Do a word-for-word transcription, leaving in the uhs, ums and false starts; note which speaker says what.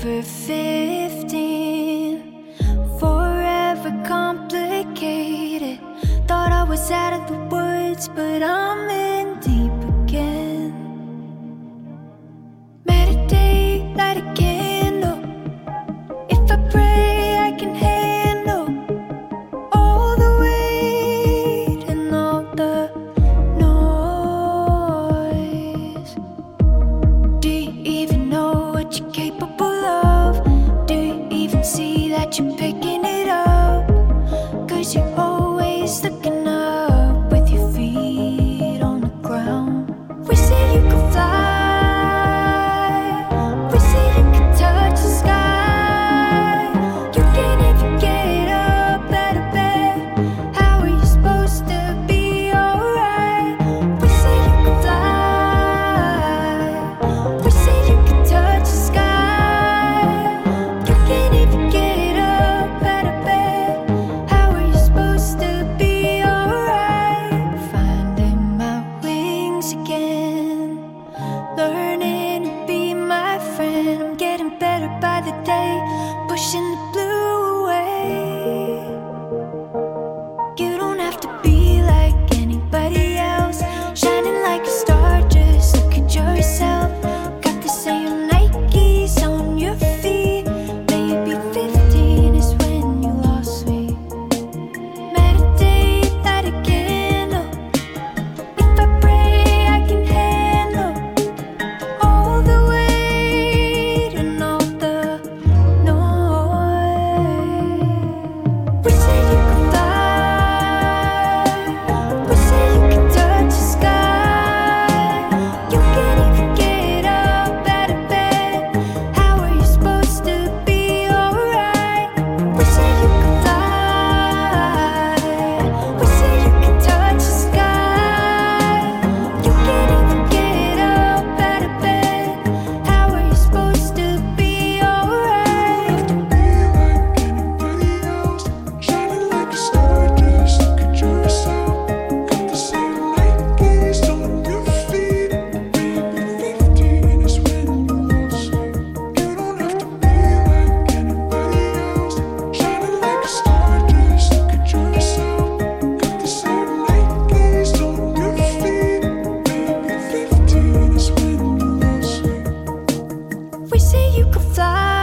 Speaker 1: Forever fifteen, forever complicated. Thought I was out of the woods, but I'm in deep again. Meditate, light a candle. If I pray, I can handle all the weight and all the noise. Do you even know what you're capable of? Do you even see that you're picking it up? 'Cause you're always looking up with your feet on the ground. We say you can fly, we say you can touch the sky. You can't even get up out of bed. How are you supposed to be alright? We say you can fly, we say you can touch the sky. You can't even get up out of bed. How are you supposed to be alright? Finding my wings again, learning to be my friend. I'm getting better by the day, pushing the blue away. You don't have to be like anybody else, shining like a star, just look at yourself. Got the same Nikes on your feet. Maybe fifteen is when you lost me. Meditate, light a candle. If I pray, I can handle all the weight and all the noise. We say you can fly, we say you can touch the sky. You can't even get up out of bed. How are you supposed to be alright? We say you can fly, we say you can touch the sky. You can't even get up out of bed. How are you supposed to be alright?
Speaker 2: Be like anybody else, shining like a star, just look at yourself. Got the same Nikes on your feet. Maybe fifteen is when you lost me. You don't have to be like anybody else, shining like a star, just look at yourself. Got the same Nikes on your feet. Maybe fifteen is when you lost me.
Speaker 1: We say you can fly,